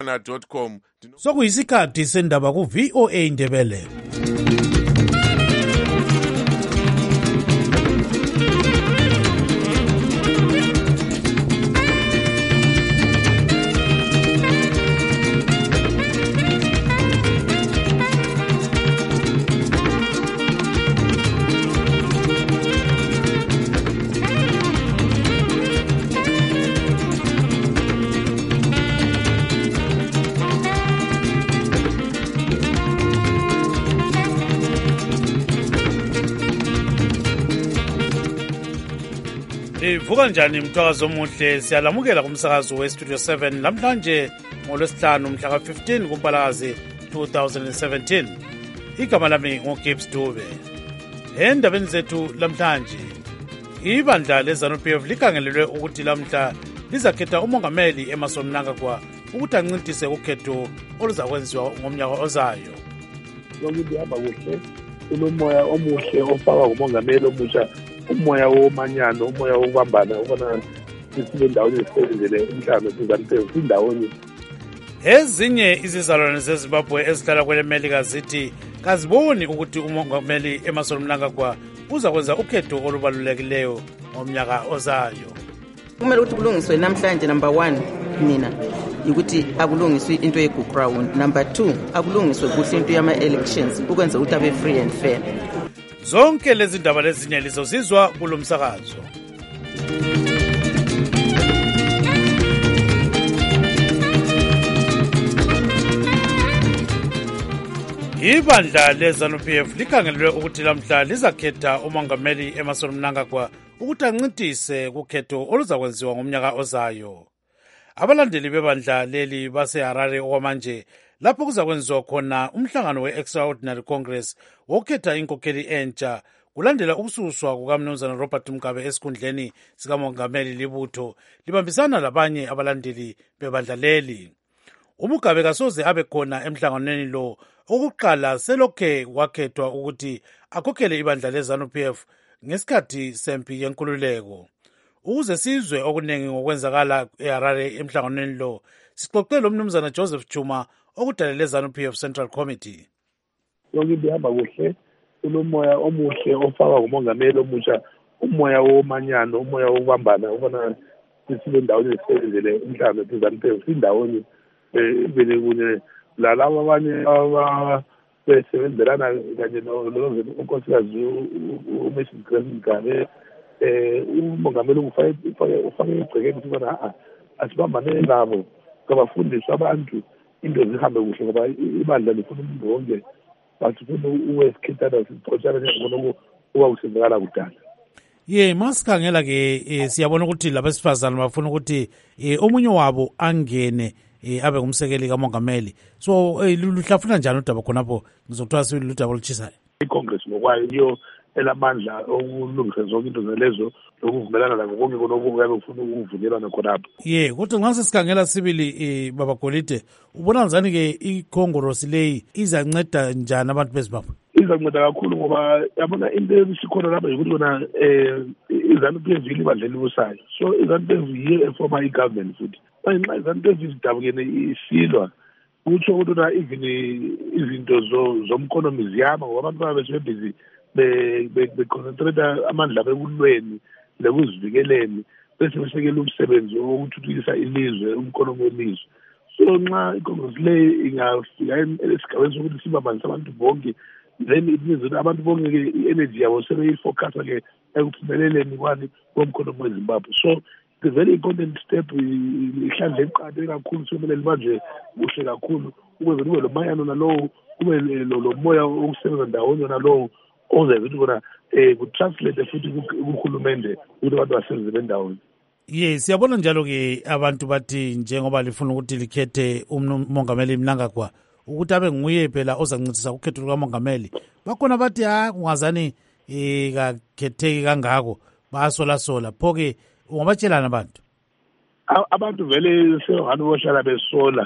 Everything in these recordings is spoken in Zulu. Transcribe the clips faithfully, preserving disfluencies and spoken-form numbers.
dot com. Sokuyisikhathi sendaba ku V O A Ndebele. Ivuka njani mthwakazi omuhle, siyalamukela kumsakazo we-Studio seven namhlanje ngolwesihlanu mhla ka fifteen kuMpalakazi two thousand seventeen. Igama lami nguGibbs Dube. Endabeni zethu lamhlanje, ibandla leZANU-P F likhangelelwe ukuthi lamhla lizakhetha umongameli Emmerson Mnangagwa ukuthi ancintise ukhetho oluzakwenziwa ngomnyaka ozayo. Lonke lihamba kuhle, unomoya omuhle ofakwa ngumongameli omusha, umoya womanyano, umoya wokubambana, ubona sibe ndawonye sisebenzele umhlaba sizaniphe indawonye. Ezinye izizalwane zeZimbabwe ezihlala kwele Melika zithi kaziboni ukuthi umongameli Emmerson Mnangagwa uzakwenza ukhetho olubalulekileyo ngomnyaka ozayo. Kumele ukuthi kulungiswe namhlanje number one mina ukuthi akulungiswe into ye-book round. Number two, akulungiswe kuhle into yama-elections ukwenza ukuthi abe free and fair. Zonke lezi ndaba lezinye lizozizwa kulo msakazo. Ibandla leZANU-P F likhangelelwe ukuthi lamhla lizakhetha umongameli Emmerson Mnangagwa ukuthi ancintise kukhetho oluzakwenziwa ngomnyaka ozayo. Abalandeli bebandla leli baseHarare okwamanje lapho kuzakwenziwa khona umhlangano we-Extraordinary Congress wokhetha inkokheli entsha kulandela ukususwa kukaMnumzana Robert Mugabe esikhundleni sikamongameli libutho libambisana labanye abalandeli bebandla leli. uMugabe kasoze abe khona emhlanganweni lo okuqala selokhe wakhethwa ukuthi akhokhele ibandla leZANU-P F ngesikhathi sempi yenkululeko. Ukuze sizwe okuningi ngokwenzakala eHarare emhlanganweni lo, sixoxele uMnumzana Joseph Chuma okudalele ZANU-P F Central Committee. Lonke lihamba kuhle, unomoya omuhle ofakwa ngumongameli omusha, umoya womanyano, umoya wokubambana, ubona sibe ndawonye sisebenzele umhlaba sizaniphe indawonye vele kunye lalabo abanye abasebenzelana kanye nonkosikazi uMrs Grace Mugabe. Umongameli ufake igcekeni ukuthi bona asibambane nabo, kabafundiswe abantu into zihambe kuhle ngoba ibandla lifuna umuntu wonke, basifuna uwesikhithana sixotshana njengobona kuba kusenzakala kudala. Ye masikhangela ke siyabona ukuthi labesifazana bafuna ukuthi omunye wabo angene abe ngumsekeli kamongameli. So luhlafuna njani udaba khonapho ngizokuthiwa sibili ludaba olutshisayo? iCongress ngokwayo iyo elamandla okulungisa zonke into zalezo lokuvumelana lakho konke konokuyabe ufuna ukuvunyelwana khonapho. Ye kodwa nxa sesikhangela sibili baba Golide, ubona njani ke iCongress leyi izanceda njani abantu beZimbabwe? Izanceda kakhulu ngoba yabona into esikhona lapha ukuthi bona iZANU-P F libandla elibusayo, so iZANU-P F yiyo eforma i-government futhi. Nxa iZANU-P F izidabukene isilwa kutsho ukuthi na even izinto zomkonomi ziyama ngoba abantu baba besebhizi beconcentrate amandla bekulweni lekuzivikeleni bese besekela umsebenzi wokuthuthukisa ilizwe, umkonomi welizwe. So nxa iCongress le ingafika esigabeni sokuthi sibambanise abantu bonke, then it means that abantu bonke ke i-energy yabo sebeyifocusa ke ekuphumeleleni kwani komkonomi weZimbabwe. So it's a very important step, ihlandla eqaqe kakhulu somele libanjwe kuhle kakhulu ukuze kube lo mayano nalowo, kube lo moya wokusebenza ndawonye nalowo ozenza ukuthi bona um kutranslate futhi kuhulumende ukuthi abantu basebenze bendawonye. Ye siyabona njalo ke abantu bathi njengoba lifuna ukuthi likhethe umongameli Mnangagwa ukuthi abe nguye phela ozancedisa ukhetho lukamongameli, bakhona bathi ha kungazani um kakhetheki kangako basola sola. Pho-ke ungabatshelana abantu? Abantu vele sengani bohlala besola,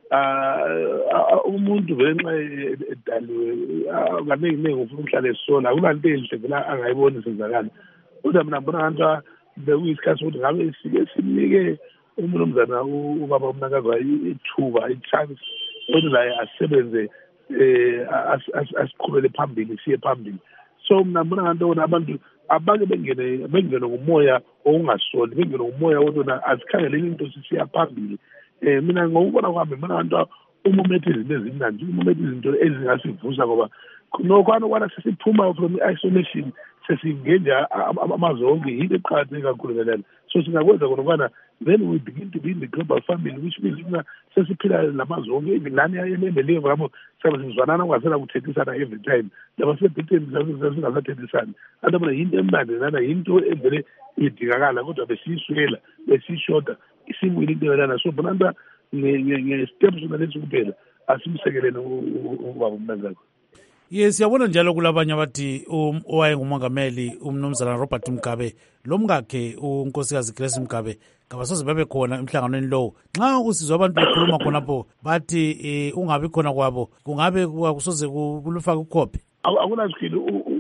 umuntu vele nxa edaliwe kaningi ningi ufuna ukuhlala esola, akulanto enhle vele angayiboni senzakala. Kodwa mina ngibona ngathi bekuyisikhathi sokuthi ngabe sike sinike umnumzana ubaba uMnangagwa ithuba i-chance ukuthi naye asebenze eh asiqhubele phambili siye phambili. So mina ngibona nganto wona abantu abake bengene bengene ngomoya okungasoli, bengene ngomoya wona azikhangeleni into sisiya phambili. Eh mina ngokubona kwami mina nganto umumethe izinto ezimnandi, umumethe izinto ezingasivusa ngoba nokwana kwana sesiphuma from isolation sesingenja amazwe onke yinto eqhatheke kakhulu ngalena. So singakwenza konokwana then we begin to be in the global family, which means mina sesiphila lamazwe onke lani ayemele ngamo sabe sizwanana ngasela kuthethisana every time. Laba sebhitheni sasingasathethisana. Andabona yinto emnandi nana yinto evele idingakala kodwa besiyiswela besishoda isimwile into yalana. So bonanda nge-steps unalesi kuphela asimsekeleni ubaba uMnangagwa. Yes, siyabona njalo kulabanye abathi owayengumongameli umnumzana Robert Mugabe lo mkakhe unkosikazi Grace Mugabe kabasoze babe khona emhlanganweni lowo. Nxa usizwa abantu bekhuluma khonapho bathi ungabi khona kwabo kungabe kusoze kulufaka ukhophe. Akunasikile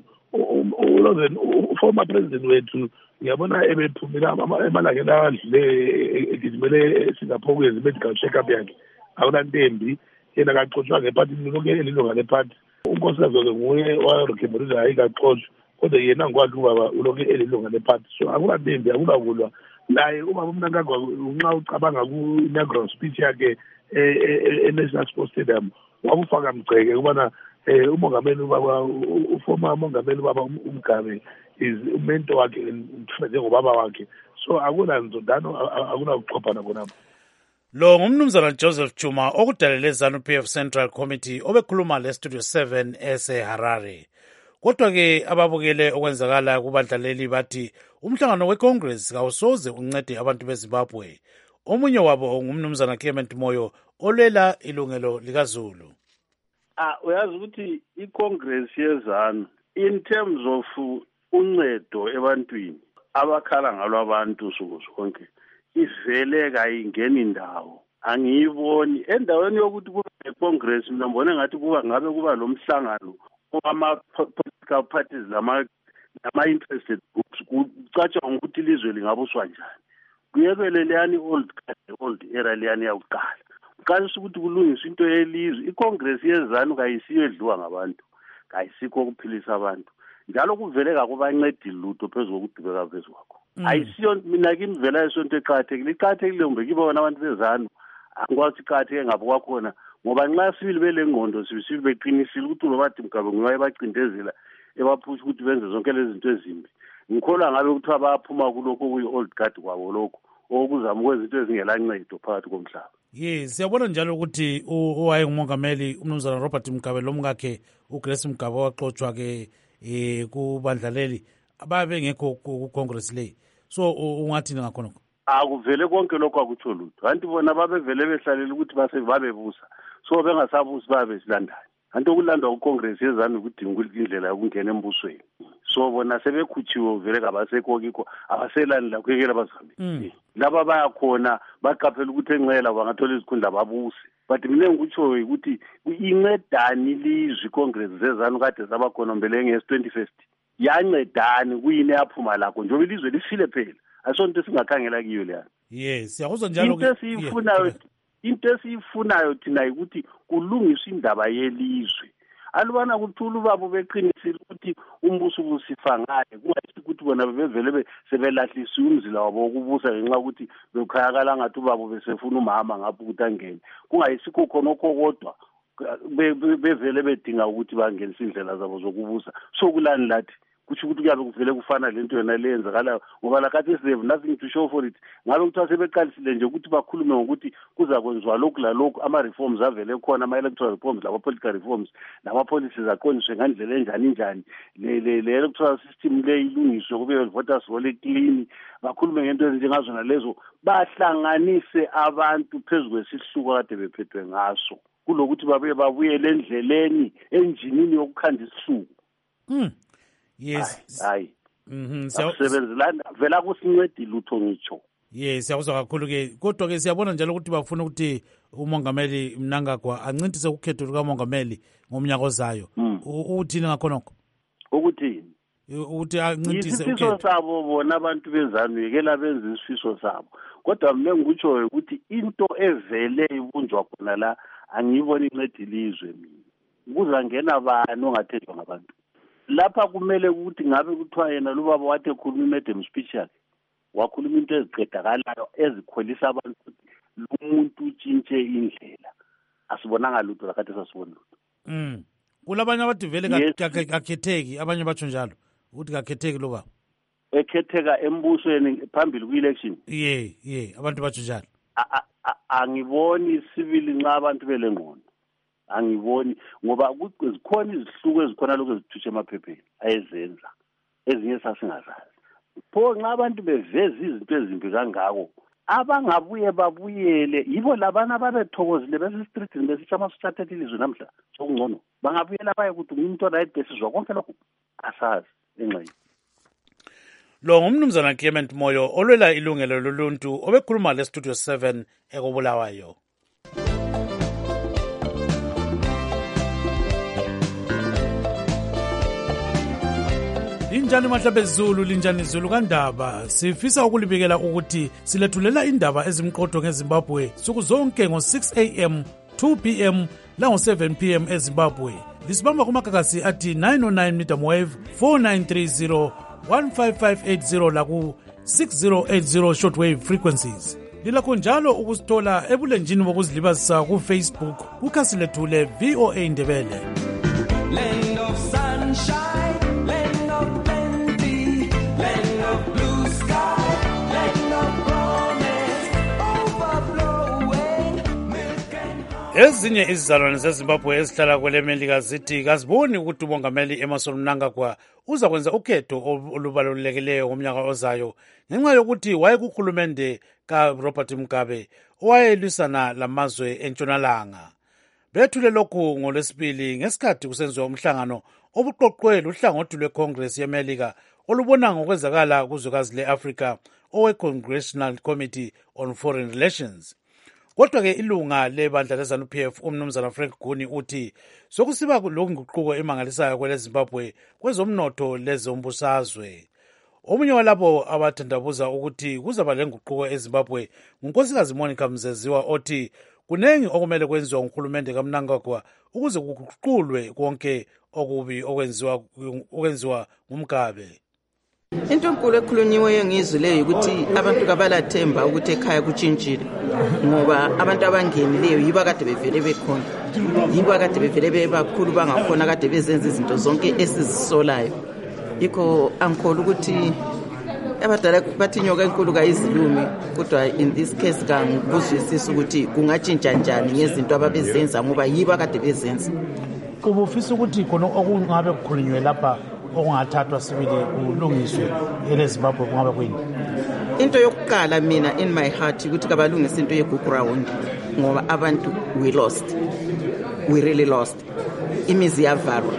uLozen uformer president wethu ngiyabona ebephumile emalangeni adlule egijimele Singapore kwenza medical check up yakhe. Akunantembi yena kaqotshwa ngephathi lonke elilunga lephathi. Unkosikazi nguye wayerekhemeriza ayikaxoshwa kodwa yena ngikwazi ubaba ulonke elilunga lephathi. So akulantembi akulakulwa naye ubaba uMnangagwa nxa ucabanga ku-inaugural speech yakhe e-National Sports Stadium wakufaka mgceke ukubana umongameli ubaba uformer mongameli ubaba uMgabe is umento wakhe njengobaba wakhe. So akunanzondano akunakuxhophana khonapho. Lo ngumnumzana Joseph Chuma okudalele ZANU-P F Central Committee obekhuluma le Studio seven ese Harare. Kodwa ke ababukele okwenzakala kubadlaleli bathi umhlangano weCongress kawusoze uncede abantu beZimbabwe. Omunye wabo ngumnumzana Clement Moyo olwela ilungelo likaZulu. Ah uyazi ukuthi iCongress yezanu in terms of uncedo ebantwini abakhala ngalo abantu suku zonke ivele kayingeni indawo angiyiboni endaweni yokuthi kube neCongress. Mina ngibona ngathi kuba ngabe kuba lo mhlangano ama political parties lama nama interested groups kucatsha ukuthi ilizwe lingabuswa njani. Kuyekele leyani old old era leyani yakuqala uqalisa ukuthi kulungiswa into yelizwe. iCongress yezanu kayisiyo edliwa ngabantu, kayisikho ukuphilisa abantu, njalo kuvele kakubancedi lutho phezulu kokudubeka phezulu kwakho. Ayisiyo mina kimi vela isonto eqhathekile iqhathekile ngombe kibona abantu bezanu angikwazi iqhatheke ngabo kwakhona ngoba nxa sibili belengqondo sibili beqinisile ukuthi uBathi Mugabe nguye bacindezela ebaphusha ukuthi benze zonke lezi zinto ezimbi. Ngikholwa ngabe ukuthi abaphuma kuloko kuyi old guard kwabo lokho okuzama ukwenza izinto ezingelancedo phakathi komhlaba. Yes, siyabona njalo ukuthi owayengumongameli umnumzana Robert Mugabe lo mkakhe uGrace Mugabe waxoxwa ke eh kubandlaleli ababe ngekho ku Congress le. So ungathini ngakhonoko? Akuvele konke lokho akutsho lutho. Kanti bona babevele behlalela ukuthi base babebusa. So bengasabusi babe silandana. Kanti okulandwa kuCongress yezanu ukudinga indlela yokungena embusweni. So bona sebekhutshiwe vele kabasekho kikho abaselani la kuyekela bazihambe. Laba bayakhona baqaphela ukuthi enqela bangathola izikhundla babuse. But mina ngikutsho ukuthi incedani ilizwe iCongress zezanu kade sabakhona mbele nge twenty fifty. Yancedani kuyini yaphuma lakho njengoba ilizwe lifile phela asonto singakhangela kiyo leya. Yes, siyakuzwa njalo into esiyifunayo into esiyifunayo thina ukuthi kulungiswe indaba yelizwe. Alubana kuthula ubaba beqinisile ukuthi umbuso ubusifa ngaye kungathi ukuthi bona bevele sebelahlisa umzila wabo wokubusa ngenxa ukuthi bekhayakala ngathi ubaba besefuna umama ngapha ukuthi angene kungayisikho khona okho kodwa bevele bedinga ukuthi bangenise indlela zabo zokubusa. So kulani lathi kusho ukuthi kuyabe kuvele kufana lento yona leyenzakala ngoba lakathi they have nothing to show for it. Ngabe kuthiwa sebeqalisile nje ukuthi bakhulume ngokuthi kuza kwenziwa lokhu lalokhu ama-reforms avele khona ama-electoral reforms lama-political reforms nama-policies aqondiswe ngandlela enjani njani le-electoral system le ilungiswe kube voters roll clean bakhulume ngento ezinjengazona lezo bahlanganise abantu phezu kwesihluko kade bephethwe ngaso kulokuthi babuye babuyele endleleni enjinini yokukhanda isihluko. Mm. Yes. Hayi. Mhm. Siyasebenzelana vela kusincedi lutho ngitsho. Yes, siyakuzwa kakhulu ke. Kodwa ke siyabona njalo ukuthi bafuna ukuthi umongameli Mnangagwa ancintise ukhetho lukamongameli ngomnyaka ozayo. Uthini ngakhonokho? Ukuthini? Ukuthi ancintise ukhetho. Isifiso sabo bona abantu bezanu yekela benze isifiso sabo. kodwa mina ngikutsho ukuthi into evele ibunjwa khona la angiyiboni inceda ilizwe mina kuzangena bani ongathethwa ngabantu lapha kumele ukuthi ngabe kuthiwa yena lubaba wathi ekhuluma i-madam speech yakhe wakhuluma into eziqedakalayo ezikholisa abantu ukuthi lumuntu utshintshe indlela asibonanga lutho lakade sasibona lutho mm kulabanye abathi vele kakhetheki abanye batsho njalo ukuthi kakhetheki lo baba ekhetheka embusweni phambili kwi-election ye ye abantu batsho njalo angiboni sibili nxa abantu belengqondo angiboni ngoba zikhona izihluko ezikhona lokho ezithushe emaphepheni ayezenza ezinye sasingazazi pho nxa abantu beveza izinto ezimbi kangako abangabuye babuyele yibo labana babethokozile besistreetini besithi amasithathethe ilizwe namhla sokungcono bangabuyela baye ukuthi umuntu right besizwa konke lokho asazi engxenye lo ngumnumzana Clement Moyo olwela ilungelo loluntu obekhuluma le Studio seven ekobulawayo. Linjani mahlabezulu linjani zulu kandaba sifisa ukulibikela ukuthi silethulela indaba ezimqotho ngeZimbabwe suku zonke ngo six a m two p m lango seven p m eZimbabwe lisibamba kumakakasi athi nine oh nine medium wave four nine three zero one five five eight zero laku six zero eight zero shortwave frequencies. Lilakho njalo ukusithola ebulenjini bokuzilibazisa ku Facebook kukhasi lethu le V O A Ndebele. Land of sunshine, land of plenty, land of blue sky, land of promise, overflowing milk and honey. Ezinye izizalwane zeZimbabwe ezihlala kwele Melika zithi kaziboni ukuthi umongameli Emmerson Mnangagwa uza kwenza ukhetho olubalulekileyo ngomnyaka ozayo ngenxa yokuthi wayekukhulumende ka Robert Mugabe owayelwisana lamazwe entshonalanga. Bethule lokhu ngolesibili ngesikhathi kusenziwa umhlangano obuqoqwe luhlangothi lweCongress yeMelika olubona ngokwenzakala kuzwekazi leAfrica owe-Congressional Committee on Foreign Relations. Kodwa-ke ilunga lebandla leZANU P F umnumzana Frank Guni uthi sokusiba lokunguquko emangalisayo kwele Zimbabwe kwezomnotho lezombusazwe. Omunye walabo abathandabuza ukuthi kuzaba lenguquko eZimbabwe ngunkosikazi Monica Mzeziwa othi kunengi okumele kwenziwa nguhulumende kaMnangagwa ukuze kuguqulwe konke okubi okwenziwa okwenziwa ngumgabe. Into enkulu ekhulunyiweyo ngizwe leyo ukuthi abantu kabalathemba ukuthi ekhaya kuchintshile ngoba abantu abangenileyo yiba kade bevele bekhona yiba kade bevele bebakhulu bangakhona kade bezenza izinto zonke esizisolayo yikho angikholwa ukuthi abadala bathi inyoka enkulu kayizilumi kodwa in this case kangibuzwisisa ukuthi kungatshintsha njani ngezinto ababezenza ngoba yiba kade bezenza. Ubufisa ukuthi khona okungabe kukhulunywe lapha okungathathwa sibili kulungiswe eleZimbabwe kungabe kuyini? Into yokuqala mina in my heart ukuthi kabalungise into yeground ngoba abantu we lost we really lost imizi yavalwa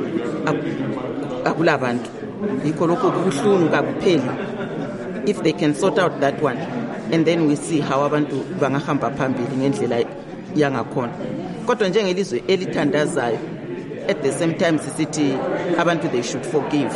akulabantu yikho lokho kubuhlungu kakupheli. If they can sort out that one and then we see how abantu bangahamba phambili ngendlela yangakhona kodwa njengelizwe elithandazayo at the same time sisithi abantu they should forgive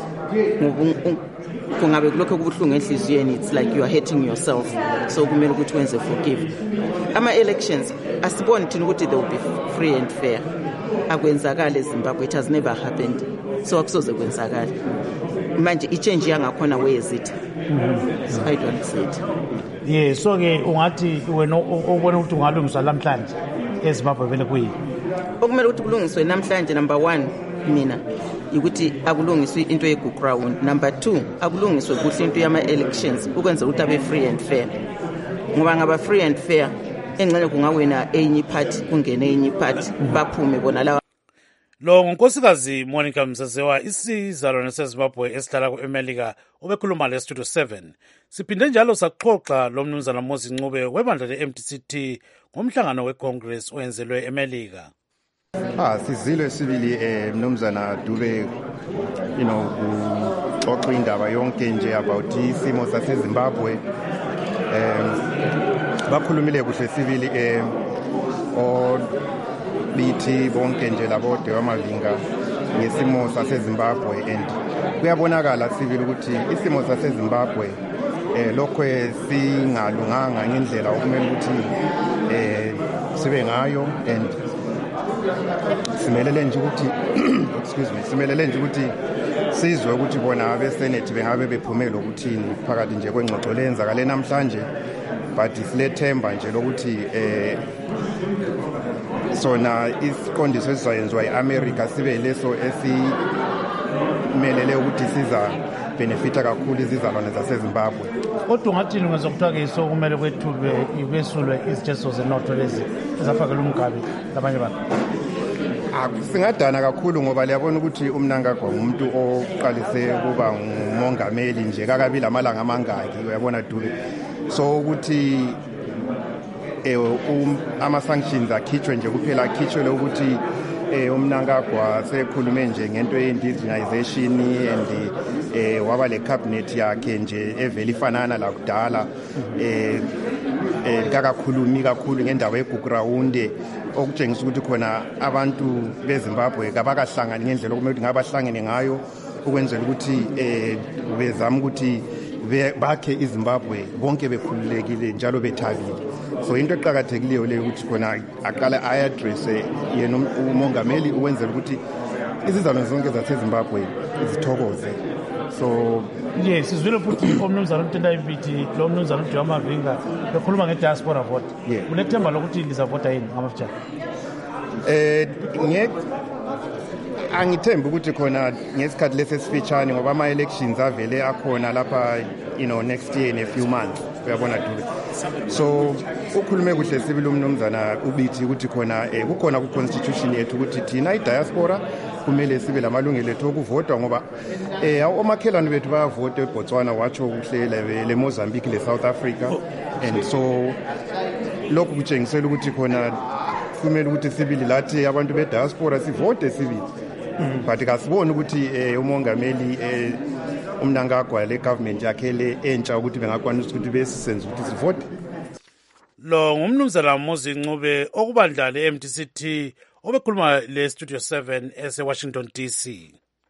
kungabe kulokho kubuhlungu enhliziyweni it's like you are hurting yourself so kumele ukuthi wenze forgive. Ama elections asiboni thina ukuthi they will be free and fair akwenzakala eZimbabwe it has never happened so akusoze kwenzakala manje ichange yangakhona wayezitha so I don't see it. Yeah, so ke ungathi wena ubona ukuthi ungalungiswa namhlanje eZimbabwe vele kuyi okumele ukuthi kulungiswe namhlanje number one mina ukuthi akulungiswe into yeground. Number two akulungiswe kuhle into yama elections ukwenza ukuthi abe free and fair ngoba ngaba free and fair engxenye kungawena enye party kungene enye party baphume bona la. Lo ngunkosikazi Monica Mzeziwa isizalwane seZimbabwe esihlala kuAmerica obekhuluma le Studio seven. Siphinde njalo saxoxa lo mnumzana Mosi Ncube webandla le M D C T ngomhlangano weCongress oyenzelwe eMelika. Ah sizilwe sibili eh mnumzana Dube you know uxoxa indaba yonke nje about isimo saseZimbabwe em bakhulumile kuhle sibili eh o bithi bonke nje labode wamavinga ngesimo saseZimbabwe and kuyabonakala sibili ukuthi isimo saseZimbabwe eh lokho singalunganga ngendlela okumele ukuthi eh sibe ngayo and simelele nje ukuthi excuse me simelele nje ukuthi sizwe ukuthi bona abe Senate bengabe bephumela ukuthini phakathi nje kwengxoxo lenzakale namhlanje but silethemba nje lokuthi eh sona isiqondiso esizayenziwa eAmerica sibe leso esimelele ukuthi siza benefita kakhulu izizalwane zaseZimbabwe. Kodwa ungathini ngezokuthiwa ke sokumele kwethulwe ibesulwe izijeso zenotho lezi ezafakela umgabi labanye abantu? Singadana kakhulu ngoba liyabona ukuthi uMnangagwa umuntu oqalise kuba ngumongameli nje kakabili amalanga amangaki uyabona Dube. So ukuthi eh um, ama sanctions akhitshwe nje kuphela akhitshwe ukuthi eh uMnangagwa sekhulume nje ngento ye-indigenization and eh waba le cabinet yakhe nje evela ifanana la kudala eh eh kakakhulumi kakhulu ngendawo yeGugurawunde okutshengisa ukuthi khona abantu beZimbabwe kabakahlangani ngendlela okumele ukuthi ngabahlangene ngayo ukwenzela ukuthi eh bezama ukuthi bakhe iZimbabwe bonke bekhululekile njalo bethabile. So into eqhakathekileyo leyo ukuthi khona aqala ayaddress yena umongameli ukwenzela ukuthi izizalwane zonke zaseZimbabwe zithokoze. So yes, sizwile futhi umnumzana uMtenda Mpithi lo mnumzana uJohn Mavinga bekhuluma ngediaspora vote. Unethemba lokuthi lizavota yini ngamafutshane? Eh nge angithemba ukuthi khona ngesikhathi lesesifitshane ngoba ama elections avele akhona lapha you know next year in a few months uyabona Dube. So ukhulume kuhle sibili umnumzana ubithi ukuthi khona eh kukhona ku constitution yethu ukuthi thina idiaspora kumele sibe lamalungelo ethu okuvota ngoba eh omakhelwane bethu bayavota eBotswana watsho kuhle le Mozambique le South Africa and so lokhu kutshengisela ukuthi khona kumele ukuthi sibili lathi abantu bediaspora sivote sibili. But kasibona ukuthi eh umongameli eh uMnangagwa le government yakhe le entsha ukuthi bengakwanisa ukuthi besisenze ukuthi sivote. Lo ngumnumzana Mozi Ncube okubandla le M T C T obekhuluma le Studio seven ese Washington D C.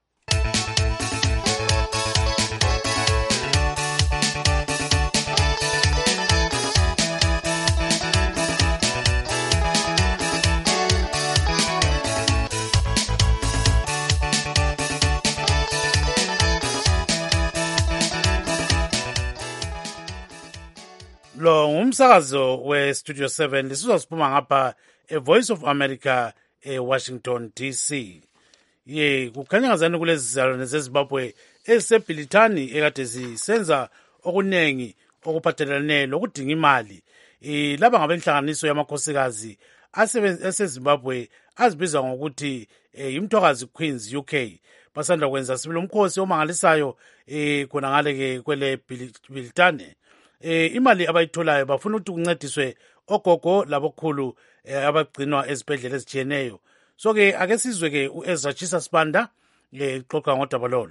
Lo ngumsakazo we Studio seven lisizosiphuma ngapha e Voice of America e Washington D C. Ye kukhanya ngazani kulezi zizalwane zeZimbabwe esebhilithani ekade zisenza okunengi okuphathelane lokudinga imali. Eh laba ngabenhlanganiso yamakhosikazi aseZimbabwe azibiza ngokuthi imthokazi Queens U K basanda kwenza sibilo umkhosi omangalisayo eh khona ngale ke kwele bhilithani. Eh imali abayitholayo bafuna ukuthi kuncediswe ogogo labokhulu eh, abagcinwa ezibhedlela ezijiyeneyo. So ke ake sizwe ke uEzra Chisa Sibanda lexoxa ngodaba lolo.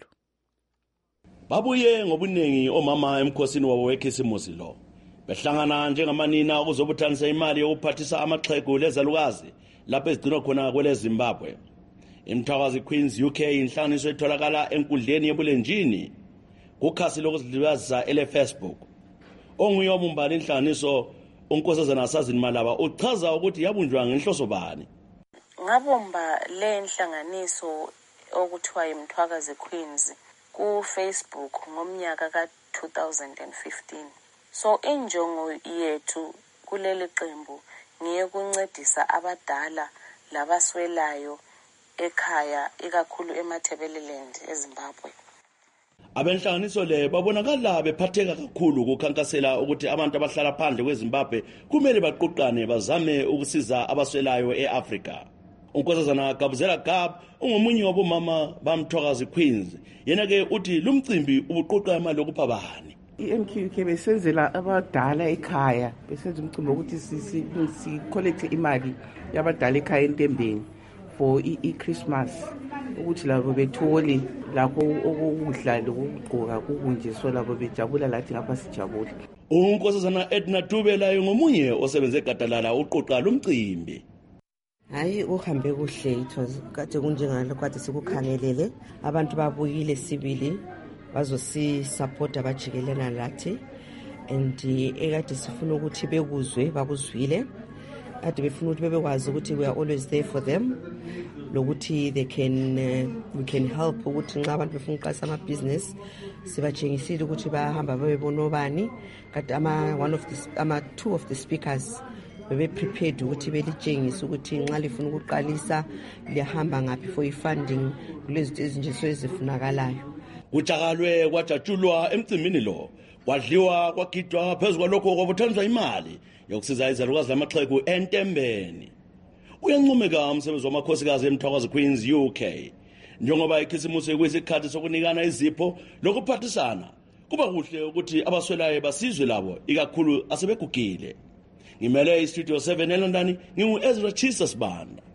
Babuye ngobunengi omama emkhosini wabo wekhisimusi lo. Behlangana njengamanina ukuzobuthanisa imali yokuphathisa amaxhegu lezalukazi lapho ezigcinwa khona kwele Zimbabwe. Imthakazi Queens U K inhlanganiso etholakala enkundleni yebulenjini kukhasi lokuzilibazisa ele Facebook. Onguye obumbani inhlanganiso unkosazana Sazini Malaba uchaza ukuthi yabunjwa ngenhloso bani. Ngabomba le inhlanganiso okuthiwa imthwakazi Queens ku Facebook ngomnyaka ka two thousand fifteen. So injongo yethu kuleli qembu ngiye kuncedisa abadala labaswelayo ekhaya ikakhulu eMathebeleland eZimbabwe. Abenhlanganiso le babonakala bephatheka kakhulu ukukhankasela ukuthi abantu abahlala phandle kweZimbabwe kumele baqoqane bazame ukusiza abaswelayo eAfrica. Unkosazana Gabuzela Gab ungomunye wabomama bamthwakazi Queens. Yena ke uthi lumcimbi ubuqoqa imali lokupha bani. I-M Q K besenzela abadala ekhaya besenza umcimbi ukuthi si si collect imali yabadala ekhaya eNtembeni for i-Christmas ukuthi labo bethole lapho okudla lokugqoka kukunjiswa labo bejabula lathi ngapha sijabula. Unkosazana Edna Dube layo ngomunye osebenze egadalala uqoqa lumcimbi. Hayi uhambe kuhle ithozi kade kunjengalo kade sikukhangelele abantu babuyile sibili bazosi support abajikelena lathi and ekade sifuna ukuthi bekuzwe bakuzwile ade befuna ukuthi bebekwazi ukuthi we are always there for them lokuthi they can uh, we can help ukuthi nxa abantu befuna uqalisa ama business sibatshengisile ukuthi bahamba bebonobani kade ama one of the ama two of the speakers bebe prepared ukuthi belitshengisa ukuthi nxa lifuna ukuqalisa liyahamba ngaphi for funding kulezi ezinje so ezifunakalayo. Kujakalwe kwajatshulwa emcimbini lo kwadliwa kwagidwa phezulu kwalokho kwabuthaniswa imali yokusiza izalukazi lamaxhegu entembeni. Uyancomeka umsebenzi wamakhosikazi eMthwakazi Queens U K njengoba ikhisimusi kuyisikhathi sokunikana izipho lokuphathisana kuba kuhle ukuthi abaswelayo basizwe labo ikakhulu asebegugile. Ngimele istudio seven eLondon ngingu Ezra Chisa Sibanda.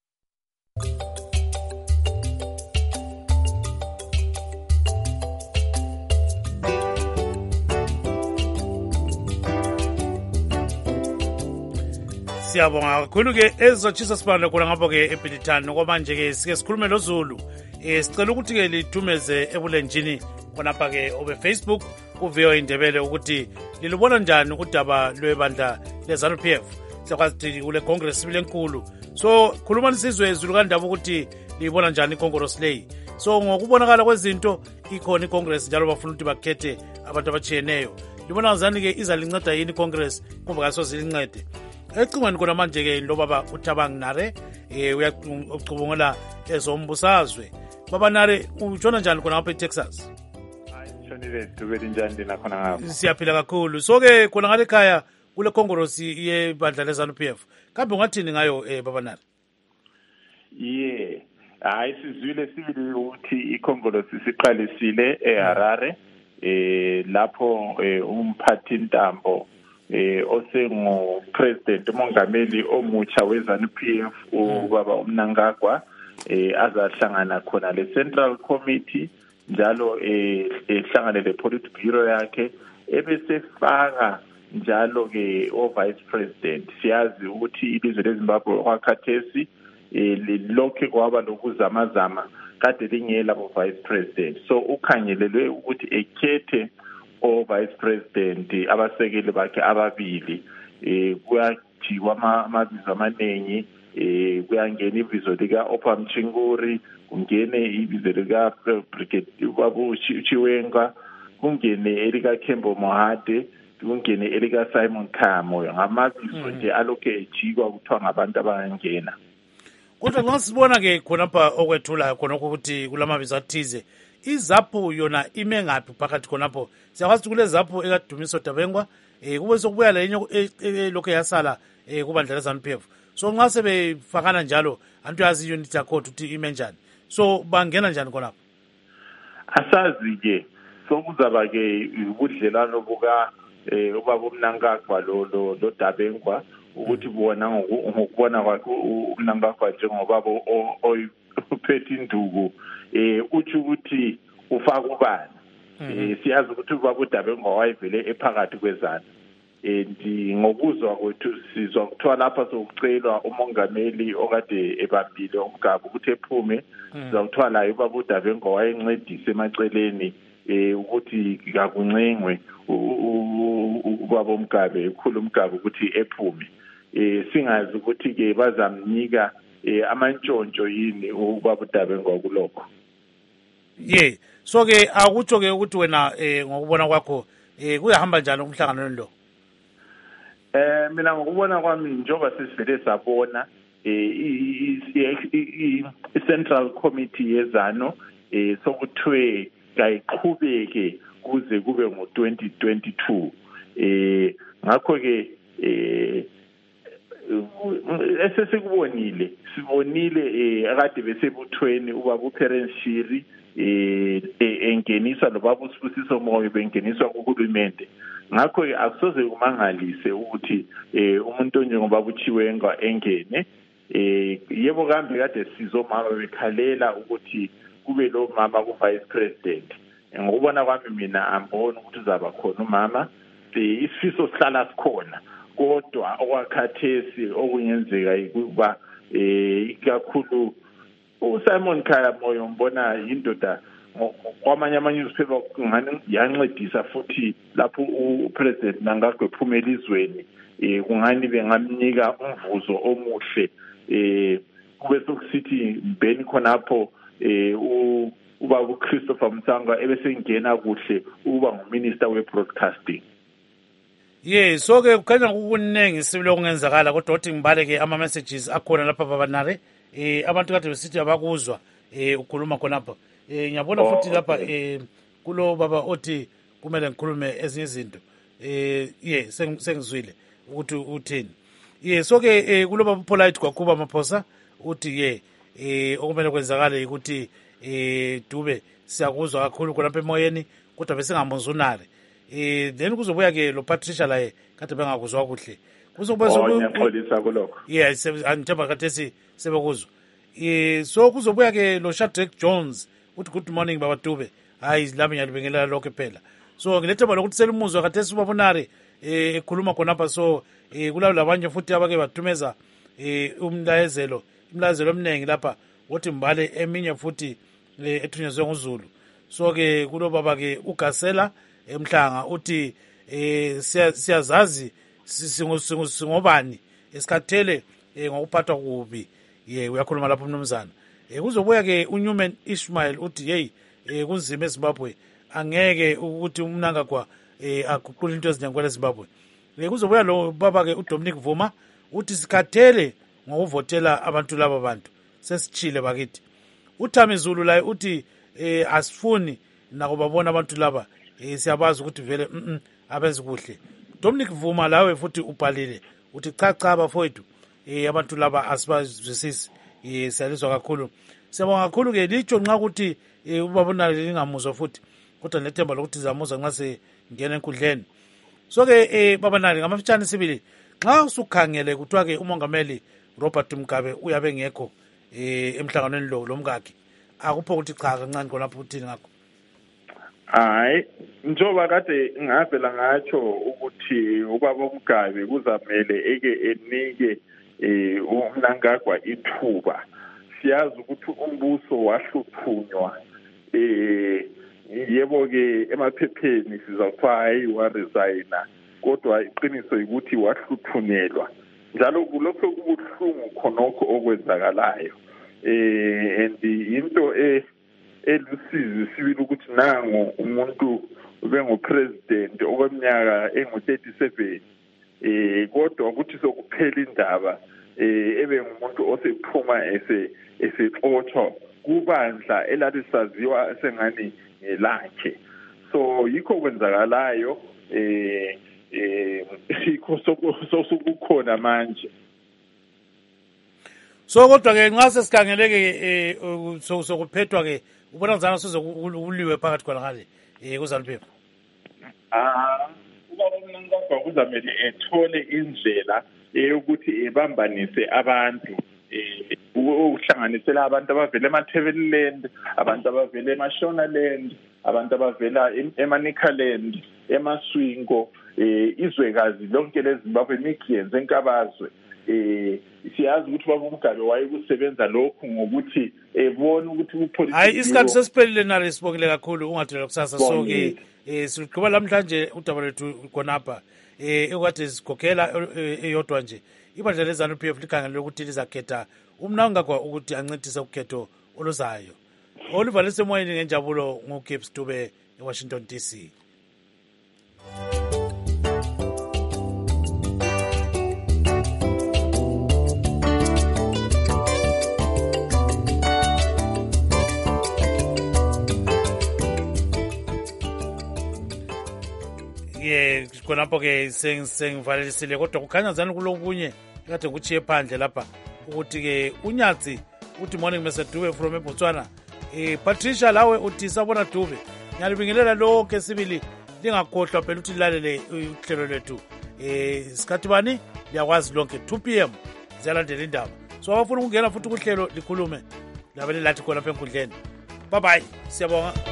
Siyabonga kakhulu ke ezochisa sibanda khona ngapho ke eBilitani ngoba manje ke sike sikhulume loZulu eh sicela ukuthi ke lithumeze ebulenjini khonapha ke obe Facebook ku V O A Indebele ukuthi lilubona njani udaba lwebandla leZANU P F sekwazi kule Congress lenkulu so khuluma nisizwe ezulu kandaba ukuthi libona njani iCongress leyi so ngokubonakala kwezinto ikhona iCongress njalo bafuna ukuthi bakhethe abantu abachiyeneyo libona ngazani ke izalinceda yini iCongress kumbe kasoze lincede. Ecingweni kona manje ke lo baba uThabang Nare eh uyacubungula ezombusazwe baba Nare utshona njani khona ngapha eTexas? Hayi shonile dubeli njani dina khona ngapha. Siyaphila kakhulu so ke khona ngale ekhaya kule Congress yebandla leZANU P F kambe ungathini ngayo eh baba Nare? Yeah hayi sizwile sibili ukuthi iCongress siqalisile eHarare eh lapho umphathi Ntambo eh osengu president umongameli omutsha weZANU P F ubaba uMnangagwa eh azahlangana khona le Central Committee njalo eh ehlangane le Politburo Bureau yakhe ebesefaka njalo ke o Vice President. Siyazi ukuthi ilizwe leZimbabwe kwakhathesi eh lokho kwaba lokuzamazama kade lingela bo Vice President so ukhangelelwe ukuthi ekhethe o Vice President abasekeli bakhe ababili eh kuyathiwa amabizo amaningi eh kuyangena ibizo lika Opa Mchinguri kungene ibizo lika Brigadier Babu Chiwenga kungene elika Kembo Mohade kungene elika Simon Khamo ngamabizo nje alokhe ejikwa kuthiwa ngabantu abangena. Kodwa ngasibona ke khonapha okwethula khona ukuthi kulamabizo athize iZAPU yona ime ngaphi phakathi khonapho siyakwazi kule ZAPU ekaDumiso Dabengwa eh kube sokubuya lenye lokho yasala eh kubandla leZANU P F so nxa sebefakana njalo antu yazi unity accord ukuthi ime njani so bangena njani khonapho asazi ke so kuzaba ke ubudlelano buka eh ubaba uMnangagwa lo lo Dabengwa ukuthi bona ngokubona kwakhe uMnangagwa njengobaba ophethe induku eh uthi ukuthi ufaka ubani eh siyazi ukuthi ubaba uDabengwa wayevele ephakathi kwezana eh ngokuzwa kwethu sizwa kuthiwa lapha sokucelwa umongameli okade ebambile umgaba ukuthi ephume sizakuthiwa la ubaba uDabengwa wayencedisa emaceleni eh ukuthi kakuncengwe ubaba umgabe ekhulu umgaba ukuthi ephume eh singazi ukuthi ke bazamnika eh amantshontsho yini ubaba uDabengwa kulokho. Yeah so ke akutsho ke ukuthi wena eh ngokubona kwakho eh kuyahamba njani umhlangano lo? Eh mina ngokubona kwami njengoba sisivele sabona eh i-Central Committee yeZANU eh sokuthwe kayiqhubeke kuze kube ngo twenty twenty-two eh ngakho ke eh esesikubonile sibonile eh akade besebuthweni ubaba uPerence Shiri eh engeniswa lobaba uSibusiso Moyo bengeniswa kuhulumende ngakho ke akusoze kumangalise ukuthi eh umuntu onjengobaba uChiwenga engene eh yebo kambe kade sizomama bekhalela ukuthi kube lo mama ku Vice President ngokubona kwami mina ambona ukuthi uzaba khona umama isifiso sihlala sikhona kodwa okwakhathesi okungenzeka ukuba eh ikakhulu uSimon Khaya Moyo mbona indoda kwamanye ama-newspaper ngani yancedisa futhi lapho upresident Mnangagwa ephumela izweni um kungani bengamnika umvuzo omuhle um kube sokusithi mbeni khonapho um ubaba uChristopher Msanga ebesengena kuhle uba nguminister we-broadcasting. Ye so ke kukhanya kukuningi sibile okungenzakala kodwa uthi ngibale-ke ama-messages akhona lapha babanare eh abantu kade besithi abakuzwa eh ukhuluma khonapha eh ngiyabona futhi lapha eh kulo baba othi kumele ngikhulume ezinye izinto eh ye sengizwile ukuthi uthini ye so ke eh kulo baba Polite Gwakuba Maphosa uthi ye eh okumele kwenzakale ukuthi eh Dube siyakuzwa kakhulu khonapha emoyeni kodwa bese ngambonzunare eh then kuzobuya ke lo Patricia la kade bengakuzwa kuhle kuzobuya sokuxolisa kulokho yes angithemba kade sebekuzwa eh so kuzobuya ke lo Shadrack Jones uthi good morning baba Dube hayi lami ngiyalibingelela lokho phela so ngilethemba lokuthi selimuzwa kade sibabonare eh ekhuluma khonapha so eh kulabo labanye futhi abake badumeza eh umlayezelo imlayezelo eminingi lapha uthi mbale eminye futhi ethunyezwe nguZulu so ke kulo baba ke uGasela emhlanga uthi eh siyazazi singobani esikhathele ngokuphathwa kubi ye uyakhuluma lapho umnumzana eh kuzobuya ke uNewman Ishmael uthi hey eh kunzima eZimbabwe angeke ukuthi uMnangagwa eh aguqula into ezinyakwele eZimbabwe eh kuzobuya lo baba ke uDominic Vuma uthi sikhathele ngokuvotela abantu laba bantu sesichile bakithi uThami Zulu la uthi eh asifuni nakubabona abantu laba eh siyabazi ukuthi vele mhm abenzi kuhle Dominic Vuma lawe futhi ubhalile uthi cha cha bafowethu eh abantu laba asibazwisisi eh siyalizwa kakhulu siyabonga kakhulu ke licho nxa ukuthi ubabona lingamuzwa futhi kodwa nethemba lokuthi zamuzwa nxa sengena enkundleni so ke eh babanali ngamafitshane sibili nxa usukhangele kuthiwa ke umongameli Robert Mugabe uyabe ngekho eh emhlanganweni lo lomkakhe akupho ukuthi cha kancane khona lapho uthini ngakho hayi njoba kade ngavela ngatsho ukuthi ubaba uMgabe kuzamele eke enike eh uMnangagwa ithuba siyazi ukuthi umbuso wahluthunywa eh yebo ke emaphepheni sizakuthiwa hayi wa resigna kodwa iqiniso ukuthi wahluthunelwa njalo kulokho kubuhlungu khonokho okwenzakalayo eh and into eh elusizi sibili ukuthi nangu umuntu ubengupresident okweminyaka engu thirty-seven eh kodwa ukuthi sokuphela indaba eh ebe ngumuntu osephuma ese esexotsho kubandla elalisaziwa sengani lakhe so yikho kwenzakalayo eh eh sikho sokukhona manje so kodwa ke nxa sesikhangeleke eh sokuphethwa ke ubona ngizana soze uliwe phakathi khona ngale eh kuZANU-P F ah ubaba uMnangagwa kuzamele ethole indlela eyokuthi ebambanise abantu eh ukuhlanganisela abantu abavela eMatabeleland abantu abavela eMashonaland abantu abavela eManicaland eMaswingo eh izwekazi lonke leZimbabwe Mikienze enkabazwe eh siyazi ukuthi baba uMgabe wayekusebenza lokhu ngokuthi ebona ukuthi upolitiki hayi isikhathi sesiphelile nare sibongile kakhulu ungathela kusasa so ke eh siqhubeka namhlanje udaba lethu khonapha eh ekade sigokhela eyodwa nje ibandla leZANU-P F likhangele ukuthi lizakhetha uMnangagwa ukuthi ancedise ukhetho oluzayo olivalise moyeni ngenjabulo ngoGibbs Dube eWashington D C. ye khonapho ke sengivalelisile kodwa kukhanya zani kulokunye kade kuchiye phandle lapha ukuthi ke unyatsi uthi morning Mister Dube from eBotswana eh Patricia lawe uthi sabona Dube ngiyalibingelela lonke sibili lingakhohlwa phela uthi lalele uhlelo lwethu eh isikhathi bani liyakwazi lonke two p m ziyalandela indaba so abafuna ukungena futhi kuhlelo likhulume labe lathi khona lapha enkundleni bye bye siyabonga.